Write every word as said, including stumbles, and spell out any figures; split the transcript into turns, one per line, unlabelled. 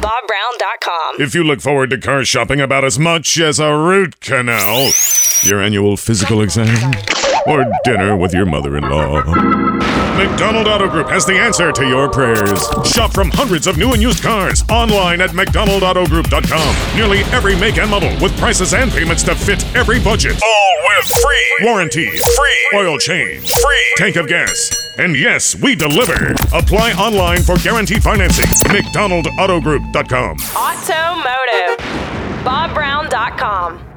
bob brown dot com.
If you look forward to car shopping about as much as a root canal, your annual physical exam, or dinner with your mother-in-law, McDonald Auto Group has the answer to your prayers. Shop from hundreds of new and used cars online at mcdonald auto group dot com. Nearly every make and model with prices and payments to fit every budget. All with free warranty, free oil change, free tank of gas. And yes, we deliver. Apply online for guarantee financing. mcdonald auto group dot com.
Automotive. bob brown dot com.